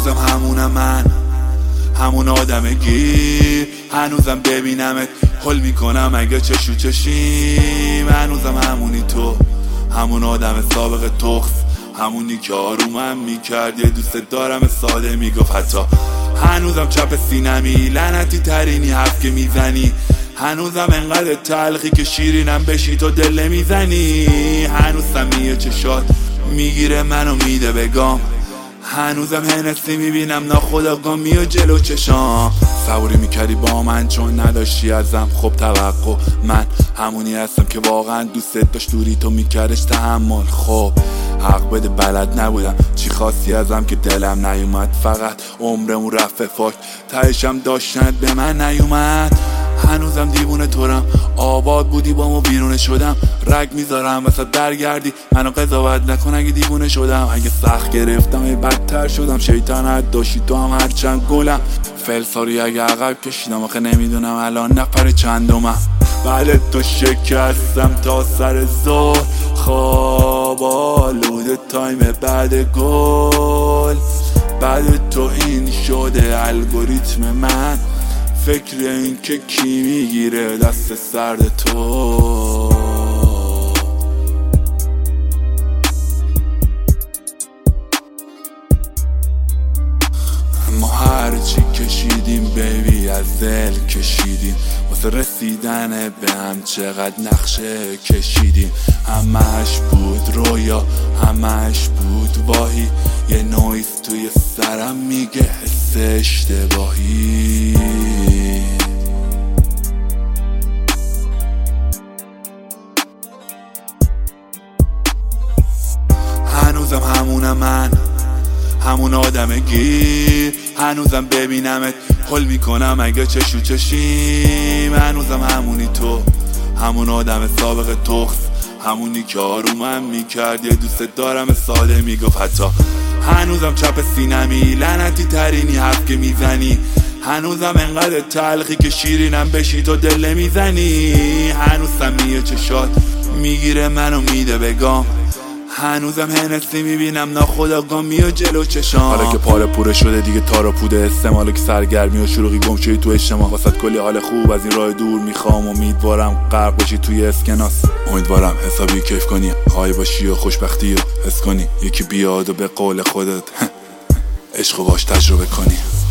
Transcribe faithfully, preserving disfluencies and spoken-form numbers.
هنوزم همونم من، همون آدم گیر. هنوزم ببینمت حل میکنم اگه چشو چشیم. هنوزم همونی تو، همون آدم سابق تخص، همونی که آرومم میکرد، یه دوست دارم ساده میگفت حتی. هنوزم چپ سینمی، لعنتی ترینی حرف که میزنی. هنوزم انقدر تلخی که شیرینم بشی تو دل نمیزنی. هنوز سمیه چشات میگیره منو میده بگام. هنوزم هنسی میبینم ناخودآگاه میاد جلو چشام. صبوری میکردی با من چون نداشتی ازم خب توقع. من همونی هستم که واقعا دوست داشت، دوری تو میکردش تحمل. خب حق بده بلد نبودم چی خواستی ازم که دلم نیومد. فقط عمرمون رفت فاک، تهشم داشتنت به من نیومد. هنوزم دیوونه تورم، آباد بودی با ما بیرونه شدم. رگ میذارم وسط درگردی، منو قضاوت نکن اگه دیوونه شدم. اگه سخت گرفتم ای بدتر شدم، شیطانت داشتی تو هم هرچند گلم. فلساری اگه عقب کشیدم آخه نمیدونم الان نفر چندمم. بعد تو شکستم تا سر زور، خواب آلوده تایم بعد گل. بعد تو این شده الگوریتم من، فکر این که کی میگیره دست سرد تو. ما هرچی کشیدیم بیبی از دل کشیدیم، واسه رسیدن به هم چقدر نقشه کشیدیم. همش بود رویا، همش بود واهی، یه نویز توی سرم میگه حس اشتباهی. هنوزم همونم من، همون آدم گیر. هنوزم ببینمت حل میکنم اگه چشو چشیم. هنوزم همونی تو، همون آدم سابق تخص، همونی که آرومم میکرد، یه دوست دارم ساده میگفت حتی. هنوزم چپ سینمی، لعنتی ترینی حرف که میزنی. هنوزم انقدر تلخی که شیرینم بشی تو دل نمیزنی. هنوز سمیه چشات میگیره منو میده بگام. هنوزم هنسی میبینم ناخودآگاه میاد جلو چشام. حالا که پاره پوره شده دیگه تارا پوده استعماله که سرگرمی و شروعی گم شدی تو اجتماع. واسط کلی حال خوب از این راه دور میخوام، امیدوارم غرق باشی توی اسکناس. امیدوارم حسابی کیف کنی، های باشی و خوشبختی و حس کنی. یکی بیاد و به قول خودت عشق و باش تجربه کنی.